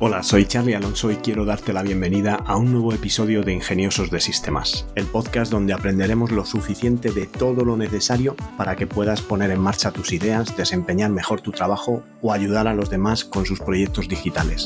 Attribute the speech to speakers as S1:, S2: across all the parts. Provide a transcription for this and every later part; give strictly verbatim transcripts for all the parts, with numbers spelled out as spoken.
S1: Hola, soy Charlie Alonso y quiero darte la bienvenida a un nuevo episodio de Ingeniosos de Sistemas, el podcast donde aprenderemos lo suficiente de todo lo necesario para que puedas poner en marcha tus ideas, desempeñar mejor tu trabajo o ayudar a los demás con sus proyectos digitales.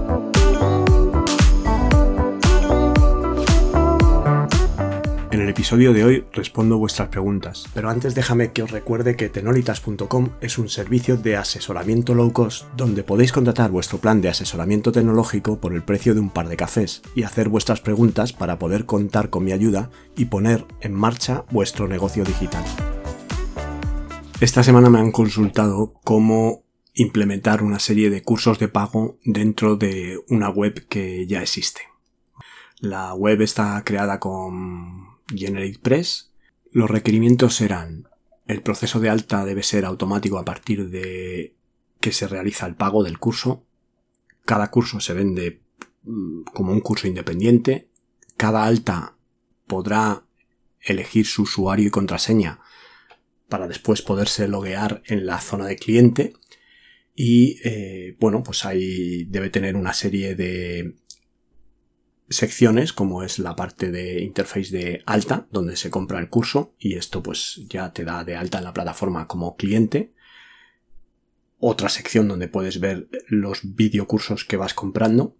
S1: En el episodio de hoy respondo vuestras preguntas, pero antes déjame que os recuerde que tenolitas punto com es un servicio de asesoramiento low cost donde podéis contratar vuestro plan de asesoramiento tecnológico por el precio de un par de cafés y hacer vuestras preguntas para poder contar con mi ayuda y poner en marcha vuestro negocio digital. Esta semana me han consultado cómo implementar una serie de cursos de pago dentro de una web que ya existe. La web está creada con GeneratePress. Los requerimientos serán: el proceso de alta debe ser automático a partir de que se realiza el pago del curso. Cada curso se vende como un curso independiente. Cada alta podrá elegir su usuario y contraseña para después poderse loguear en la zona de cliente. Y eh, bueno, pues ahí debe tener una serie de secciones, como es la parte de interface de alta, donde se compra el curso, y esto pues ya te da de alta en la plataforma como cliente. Otra sección donde puedes ver los videocursos que vas comprando.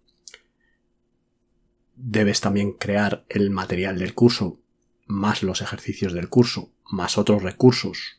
S1: Debes también crear el material del curso, más los ejercicios del curso, más otros recursos,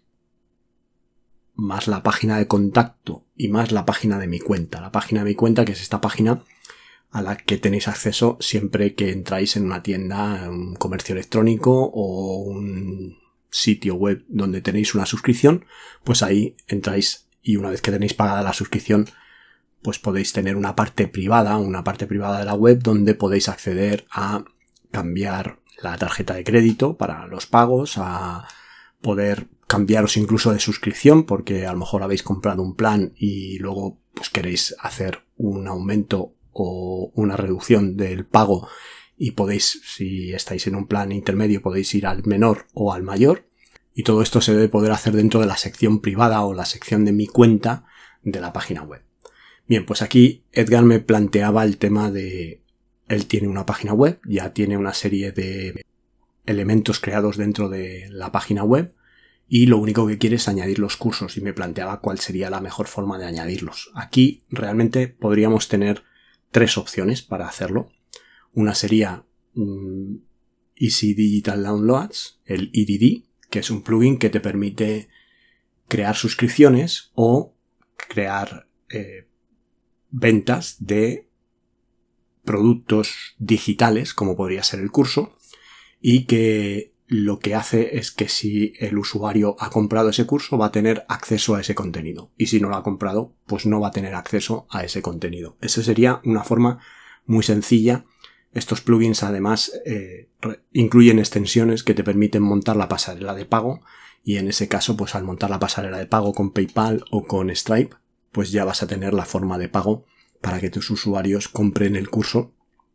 S1: más la página de contacto y más la página de mi cuenta. La página de mi cuenta, que es esta página a la que tenéis acceso siempre que entráis en una tienda, un comercio electrónico o un sitio web donde tenéis una suscripción, pues ahí entráis y una vez que tenéis pagada la suscripción, pues podéis tener una parte privada, una parte privada de la web donde podéis acceder a cambiar la tarjeta de crédito para los pagos, a poder cambiaros incluso de suscripción porque a lo mejor habéis comprado un plan y luego pues queréis hacer un aumento o una reducción del pago y podéis, si estáis en un plan intermedio, podéis ir al menor o al mayor, y todo esto se debe poder hacer dentro de la sección privada o la sección de mi cuenta de la página web. Bien, pues aquí Edgar me planteaba el tema de él tiene una página web, ya tiene una serie de elementos creados dentro de la página web y lo único que quiere es añadir los cursos, y me planteaba cuál sería la mejor forma de añadirlos. Aquí realmente podríamos tener tres opciones para hacerlo. Una sería um, Easy Digital Downloads, el E D D, que es un plugin que te permite crear suscripciones o crear eh, ventas de productos digitales, como podría ser el curso, y que lo que hace es que si el usuario ha comprado ese curso va a tener acceso a ese contenido, y si no lo ha comprado pues no va a tener acceso a ese contenido. Esa sería una forma muy sencilla. Estos plugins además eh, incluyen extensiones que te permiten montar la pasarela de pago, y en ese caso pues al montar la pasarela de pago con PayPal o con Stripe pues ya vas a tener la forma de pago para que tus usuarios compren el curso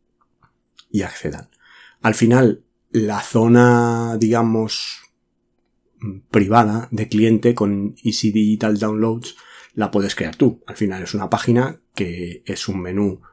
S1: y accedan. Al final, la zona, digamos, privada de cliente con Easy Digital Downloads la puedes crear tú. Al final es una página que es un menú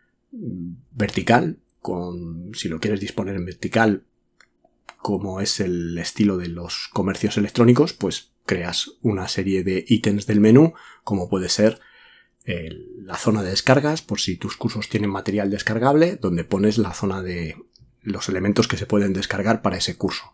S1: vertical, con, si lo quieres disponer en vertical, como es el estilo de los comercios electrónicos, pues creas una serie de ítems del menú, como puede ser eh, la zona de descargas, por si tus cursos tienen material descargable, donde pones la zona de los elementos que se pueden descargar para ese curso.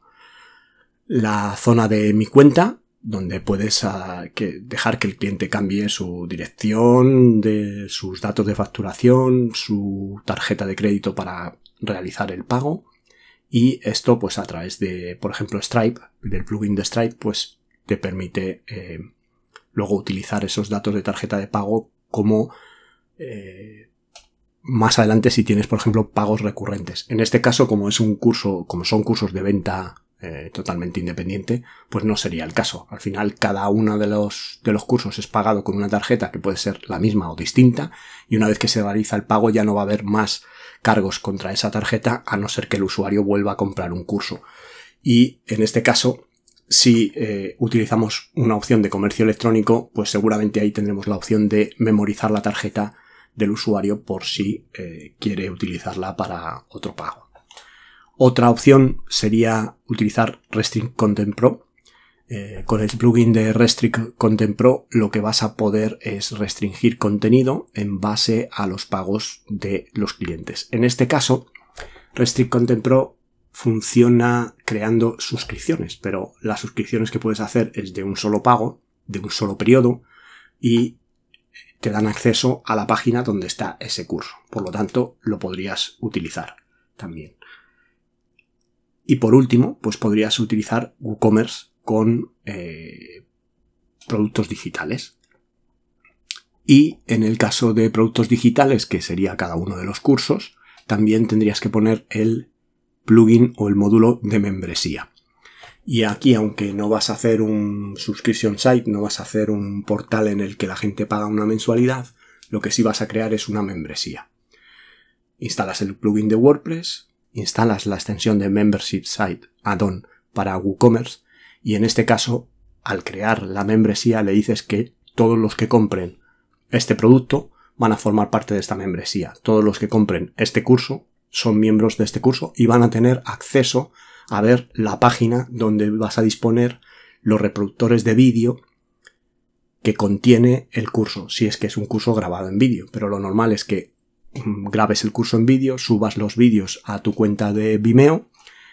S1: La zona de mi cuenta, donde puedes uh, que dejar que el cliente cambie su dirección, de sus datos de facturación, su tarjeta de crédito para realizar el pago, y esto pues a través de, por ejemplo, Stripe, del plugin de Stripe, pues te permite eh, luego utilizar esos datos de tarjeta de pago como eh, más adelante si tienes, por ejemplo, pagos recurrentes. En este caso, como es un curso, como son cursos de venta eh, totalmente independiente, pues no sería el caso. Al final, cada uno de los, de los cursos es pagado con una tarjeta que puede ser la misma o distinta, y una vez que se realiza el pago ya no va a haber más cargos contra esa tarjeta, a no ser que el usuario vuelva a comprar un curso. Y en este caso, si eh, utilizamos una opción de comercio electrónico, pues seguramente ahí tendremos la opción de memorizar la tarjeta del usuario por si eh, quiere utilizarla para otro pago. Otra opción sería utilizar Restrict Content Pro. Eh, con el plugin de Restrict Content Pro lo que vas a poder es restringir contenido en base a los pagos de los clientes. En este caso, Restrict Content Pro funciona creando suscripciones, pero las suscripciones que puedes hacer es de un solo pago, de un solo periodo, y te dan acceso a la página donde está ese curso. Por lo tanto, lo podrías utilizar también. Y por último, pues podrías utilizar WooCommerce con eh, productos digitales. Y en el caso de productos digitales, que sería cada uno de los cursos, también tendrías que poner el plugin o el módulo de membresía. Y aquí, aunque no vas a hacer un subscription site, no vas a hacer un portal en el que la gente paga una mensualidad, lo que sí vas a crear es una membresía. Instalas el plugin de WordPress, instalas la extensión de Membership Site Add-on para WooCommerce, y en este caso, al crear la membresía, le dices que todos los que compren este producto van a formar parte de esta membresía. Todos los que compren este curso son miembros de este curso y van a tener acceso a ver la página donde vas a disponer los reproductores de vídeo que contiene el curso, si es que es un curso grabado en vídeo. Pero lo normal es que grabes el curso en vídeo, subas los vídeos a tu cuenta de Vimeo.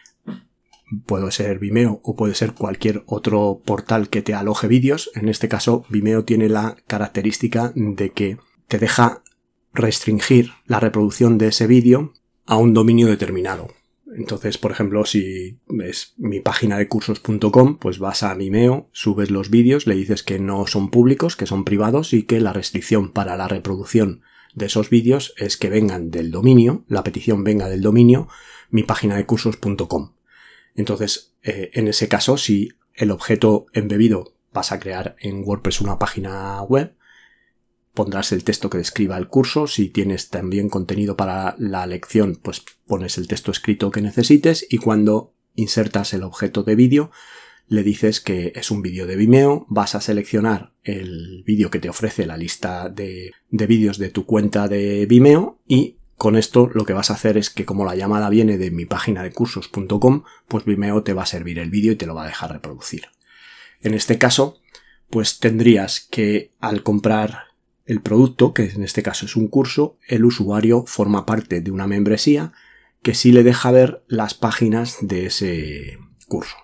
S1: Puede ser Vimeo o puede ser cualquier otro portal que te aloje vídeos. En este caso, Vimeo tiene la característica de que te deja restringir la reproducción de ese vídeo a un dominio determinado. Entonces, por ejemplo, si es mi página de cursos punto com, pues vas a Vimeo, subes los vídeos, le dices que no son públicos, que son privados y que la restricción para la reproducción de esos vídeos es que vengan del dominio, la petición venga del dominio mi página de cursos punto com. Entonces, eh, en ese caso, si el objeto embebido vas a crear en WordPress una página web, pondrás el texto que describa el curso. Si tienes también contenido para la lección, pues pones el texto escrito que necesites, y cuando insertas el objeto de vídeo, le dices que es un vídeo de Vimeo, vas a seleccionar el vídeo que te ofrece la lista de, de vídeos de tu cuenta de Vimeo, y con esto lo que vas a hacer es que, como la llamada viene de mi página de cursos punto com, pues Vimeo te va a servir el vídeo y te lo va a dejar reproducir. En este caso, pues tendrías que, al comprar el producto, que en este caso es un curso, el usuario forma parte de una membresía que sí le deja ver las páginas de ese curso.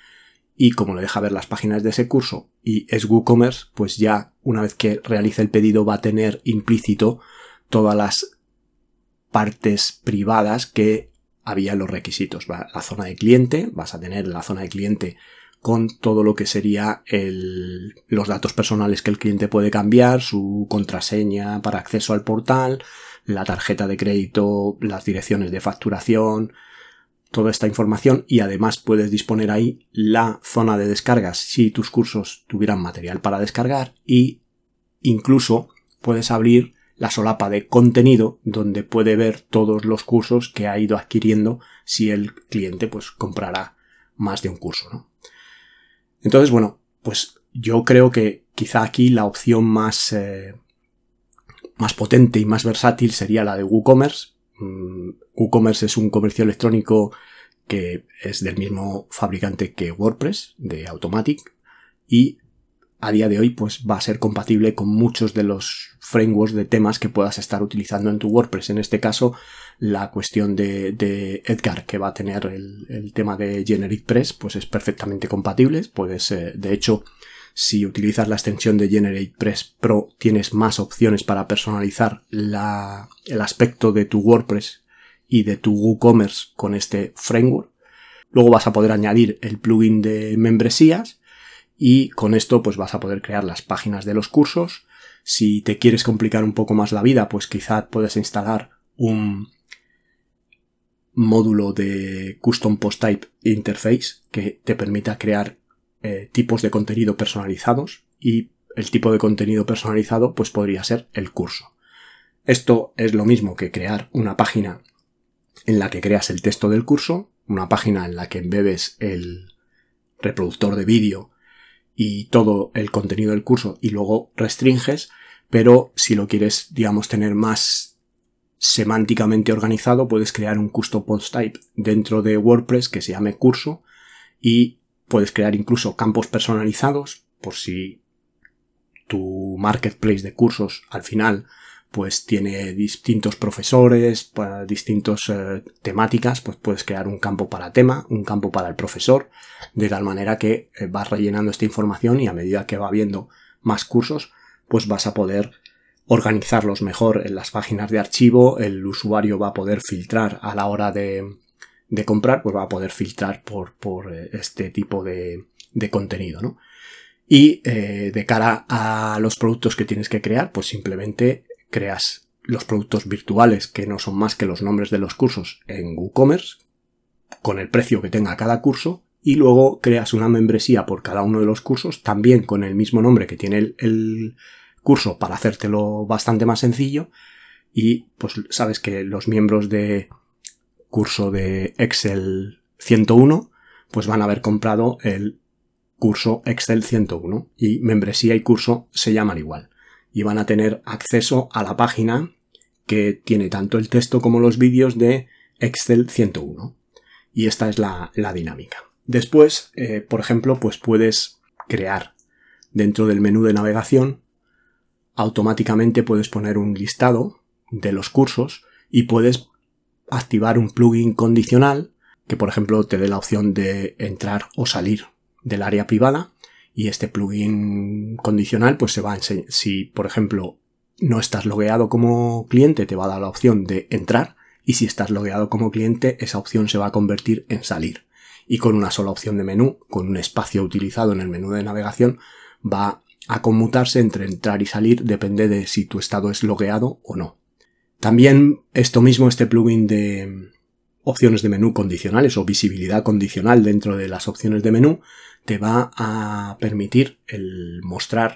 S1: Y como le deja ver las páginas de ese curso y es WooCommerce, pues ya una vez que realice el pedido va a tener implícito todas las partes privadas que había en los requisitos. La zona de cliente, vas a tener la zona de cliente con todo lo que sería el, los datos personales que el cliente puede cambiar, su contraseña para acceso al portal, la tarjeta de crédito, las direcciones de facturación, toda esta información, y además puedes disponer ahí la zona de descargas si tus cursos tuvieran material para descargar, y incluso puedes abrir la solapa de contenido donde puede ver todos los cursos que ha ido adquiriendo si el cliente pues comprará más de un curso, ¿no? Entonces, bueno, pues yo creo que quizá aquí la opción más, eh, más potente y más versátil sería la de WooCommerce. Mm, WooCommerce es un comercio electrónico que es del mismo fabricante que WordPress, de Automattic, y a día de hoy pues va a ser compatible con muchos de los frameworks de temas que puedas estar utilizando en tu WordPress. En este caso, la cuestión de, de Edgar, que va a tener el, el tema de GeneratePress, pues es perfectamente compatible. Puedes, eh, de hecho, si utilizas la extensión de GeneratePress Pro, tienes más opciones para personalizar la, el aspecto de tu WordPress y de tu WooCommerce con este framework. Luego vas a poder añadir el plugin de membresías, y con esto pues vas a poder crear las páginas de los cursos. Si te quieres complicar un poco más la vida, pues quizá puedes instalar un módulo de Custom Post Type Interface que te permita crear eh, tipos de contenido personalizados, y el tipo de contenido personalizado pues podría ser el curso. Esto es lo mismo que crear una página en la que creas el texto del curso, una página en la que embebes el reproductor de vídeo y todo el contenido del curso y luego restringes, pero si lo quieres, digamos, tener más semánticamente organizado, puedes crear un custom post type dentro de WordPress que se llame curso, y puedes crear incluso campos personalizados por si tu marketplace de cursos al final pues tiene distintos profesores para distintas eh, temáticas, pues puedes crear un campo para tema, un campo para el profesor, de tal manera que eh, vas rellenando esta información y a medida que va habiendo más cursos, pues vas a poder organizarlos mejor en las páginas de archivo. El usuario va a poder filtrar a la hora de, de comprar, pues va a poder filtrar por, por eh, este tipo de, de contenido, ¿no? Y eh, de cara a los productos que tienes que crear, pues simplemente creas los productos virtuales, que no son más que los nombres de los cursos, en WooCommerce, con el precio que tenga cada curso, y luego creas una membresía por cada uno de los cursos, también con el mismo nombre que tiene el, el curso, para hacértelo bastante más sencillo. Y pues sabes que los miembros de curso de Excel ciento uno pues van a haber comprado el curso Excel ciento uno, y membresía y curso se llaman igual, y van a tener acceso a la página que tiene tanto el texto como los vídeos de Excel ciento uno. Y esta es la, la dinámica. Después, eh, por ejemplo, pues puedes crear dentro del menú de navegación, automáticamente puedes poner un listado de los cursos y puedes activar un plugin condicional que, por ejemplo, te dé la opción de entrar o salir del área privada, y este plugin condicional pues se va a enseñar. Si, por ejemplo, no estás logueado como cliente, te va a dar la opción de entrar, y si estás logueado como cliente, esa opción se va a convertir en salir. Y con una sola opción de menú, con un espacio utilizado en el menú de navegación, va a conmutarse entre entrar y salir, depende de si tu estado es logueado o no. También esto mismo, este plugin de opciones de menú condicionales o visibilidad condicional dentro de las opciones de menú, te va a permitir el mostrar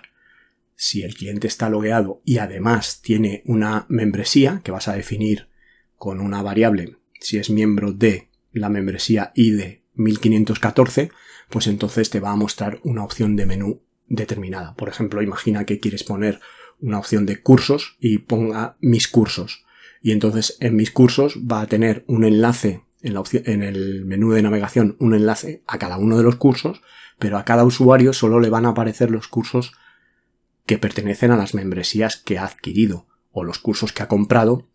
S1: si el cliente está logueado y además tiene una membresía que vas a definir con una variable. Si es miembro de la membresía I D mil quinientos catorce, pues entonces te va a mostrar una opción de menú determinada. Por ejemplo, imagina que quieres poner una opción de cursos y ponga mis cursos. Y entonces en mis cursos va a tener un enlace en, la opción, en el menú de navegación, un enlace a cada uno de los cursos, pero a cada usuario solo le van a aparecer los cursos que pertenecen a las membresías que ha adquirido o los cursos que ha comprado,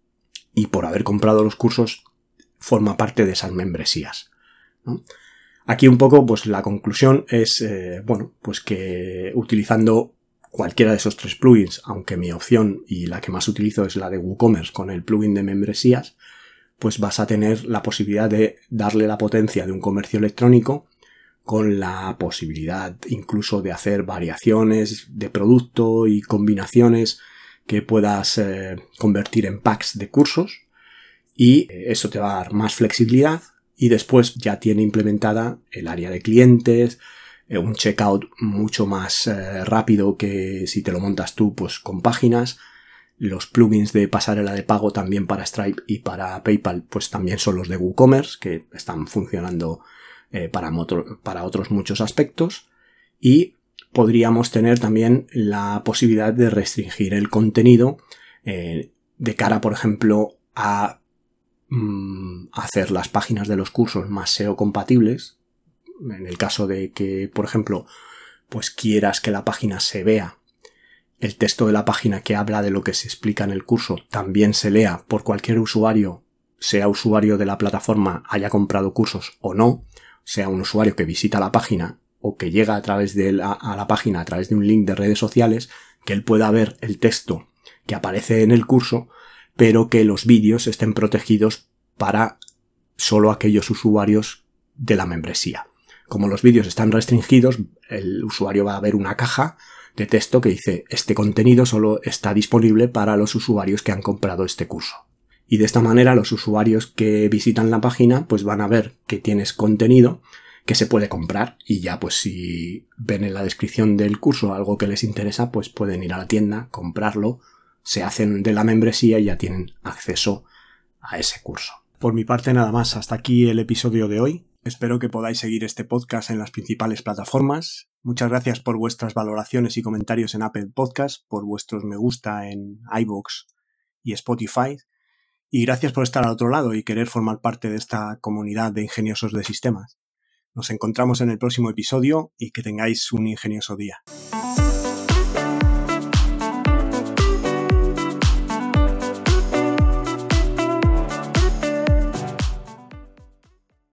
S1: y por haber comprado los cursos forma parte de esas membresías, ¿no? Aquí un poco pues la conclusión es eh, bueno, pues que utilizando cualquiera de esos tres plugins, aunque mi opción y la que más utilizo es la de WooCommerce con el plugin de membresías, pues vas a tener la posibilidad de darle la potencia de un comercio electrónico, con la posibilidad incluso de hacer variaciones de producto y combinaciones que puedas eh, convertir en packs de cursos, y eso te va a dar más flexibilidad. Y después ya tiene implementada el área de clientes, eh, un checkout mucho más eh, rápido que si te lo montas tú pues con páginas. Los plugins de pasarela de pago también para Stripe y para PayPal pues también son los de WooCommerce, que están funcionando eh, para, motor, para otros muchos aspectos. Y podríamos tener también la posibilidad de restringir el contenido eh, de cara, por ejemplo, a hacer las páginas de los cursos más S E O compatibles. En el caso de que, por ejemplo, pues quieras que la página se vea, el texto de la página que habla de lo que se explica en el curso también se lea por cualquier usuario, sea usuario de la plataforma, haya comprado cursos o no, sea un usuario que visita la página o que llega a través de la, a la página a través de un link de redes sociales, que él pueda ver el texto que aparece en el curso, pero que los vídeos estén protegidos para solo aquellos usuarios de la membresía. Como los vídeos están restringidos, el usuario va a ver una caja de texto que dice: este contenido solo está disponible para los usuarios que han comprado este curso. Y de esta manera los usuarios que visitan la página pues van a ver que tienes contenido que se puede comprar, y ya pues si ven en la descripción del curso algo que les interesa, pues pueden ir a la tienda, comprarlo, se hacen de la membresía y ya tienen acceso a ese curso. Por mi parte nada más, hasta aquí el episodio de hoy. Espero que podáis seguir este podcast en las principales plataformas. Muchas gracias por vuestras valoraciones y comentarios en Apple Podcast, por vuestros me gusta en iVoox y Spotify. Y gracias por estar al otro lado y querer formar parte de esta comunidad de ingeniosos de sistemas. Nos encontramos en el próximo episodio y que tengáis un ingenioso día.